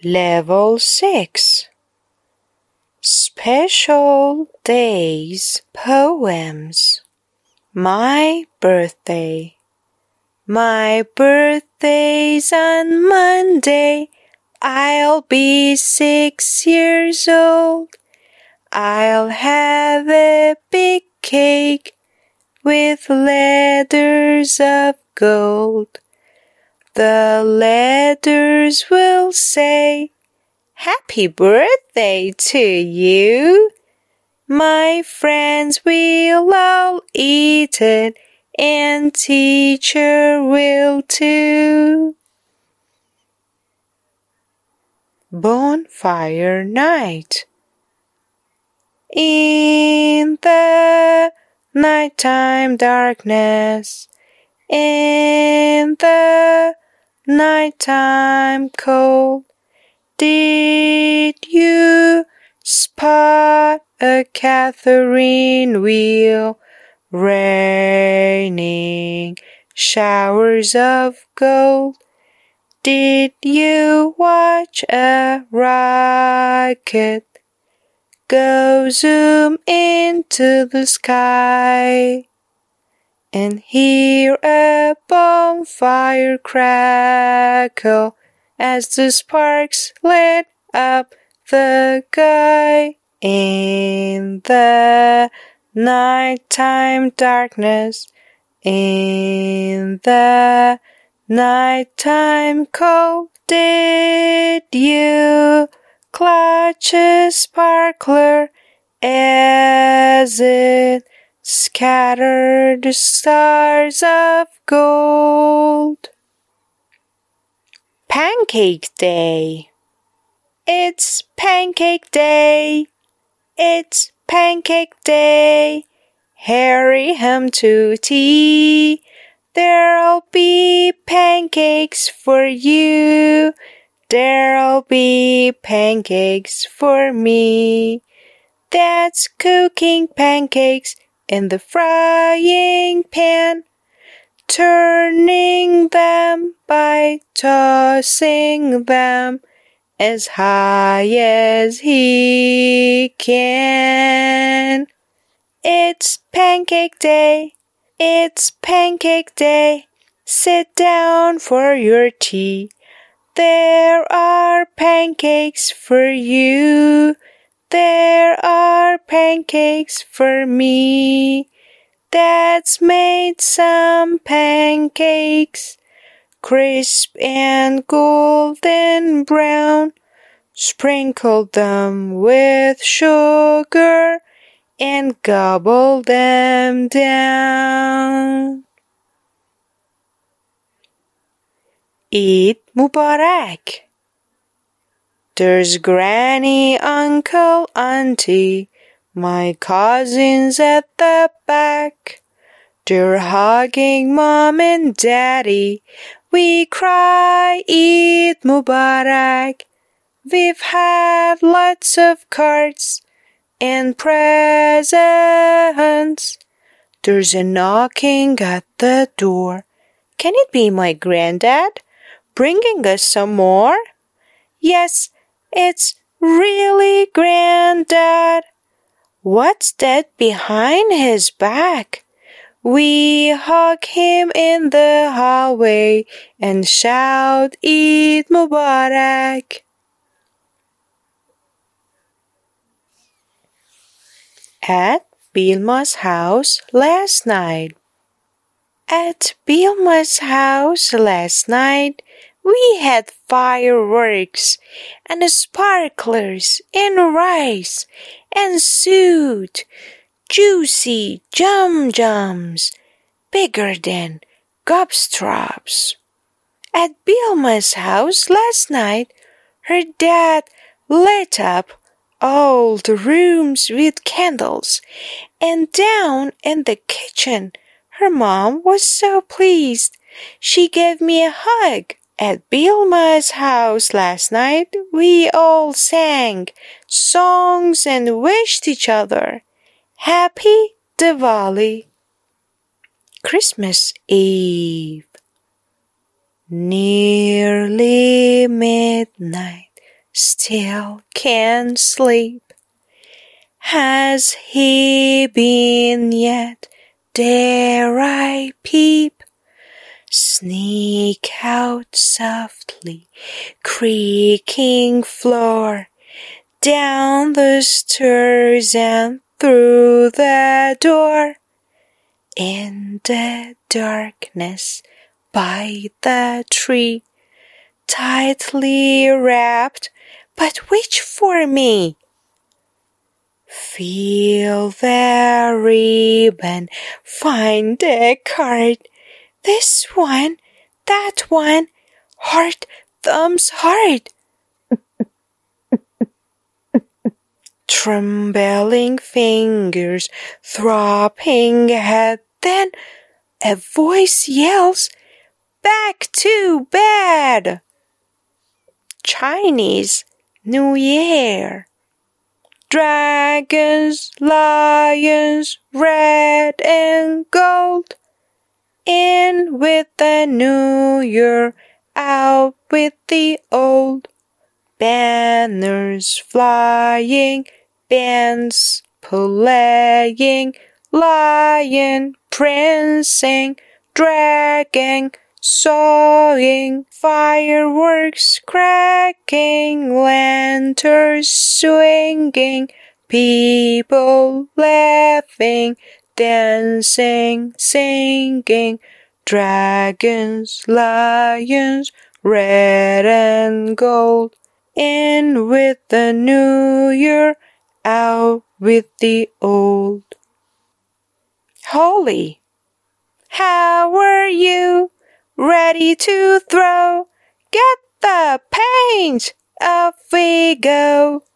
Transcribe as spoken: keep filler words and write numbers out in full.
Level six. Special Days Poems. My birthday. My birthday's on Monday. I'll be six years old. I'll have a big cake with letters of gold. The letters will say, Happy birthday to you. My friends will all eat it, and teacher will too. Bonfire Night. In the nighttime darkness, in the nighttime cold, did you spot a Catherine wheel raining showers of gold? Did you watch a rocket go zoom into the sky and hear a bonfire crackle as the sparks lit up the sky? In the nighttime darkness, in the nighttime cold, did you clutch a sparkler as it scattered the stars of gold? Pancake Day. It's Pancake Day. It's Pancake Day. Hurry home to tea. There'll be pancakes for you. There'll be pancakes for me. That's cooking pancakes in the frying pan, turning them by tossing them as high as he can. It's Pancake Day. It's Pancake Day. Sit down for your tea. There are pancakes for you. There are pancakes for me. Dad's made some pancakes, crisp and golden brown. Sprinkled them with sugar and gobbled them down. Eid Mubarak. There's Granny, Uncle, Auntie, my cousins at the back. They're hugging Mom and Daddy. We cry Eid Mubarak. We've had lots of cards and presents. There's a knocking at the door. Can it be my granddad bringing us some more? Yes, it's really Granddad. What's that behind his back? We hug him in the hallway and shout Eid Mubarak. At Bilma's house last night. At Bilma's house last night, we had fireworks and sparklers and rice and sweet, juicy jum-jums, bigger than gobstops. At Bilma's house last night, her dad lit up all the rooms with candles, and down in the kitchen, her mom was so pleased. She gave me a hug. At Bilma's house last night, we all sang songs and wished each other Happy Diwali. Christmas Eve. Nearly midnight, still can't sleep. Has he been yet? Dare I peep? Sneak out softly, creaking floor, down the stairs and through the door. In the darkness by the tree, tightly wrapped, but which for me? Feel the ribbon, find the card, this one, that one, heart, thumbs, heart. Trembling fingers, throbbing head, then a voice yells, back to bed! Chinese New Year. Dragons, lions, red and gold, in with the new year, out with the old. Banners flying, bands playing, lion prancing, dragon sawing, fireworks cracking, lanterns swinging, people laughing, dancing, singing, dragons, lions, red and gold, in with the new year, out with the old. Holy, how are you? Ready to throw? Get the paint, off we go.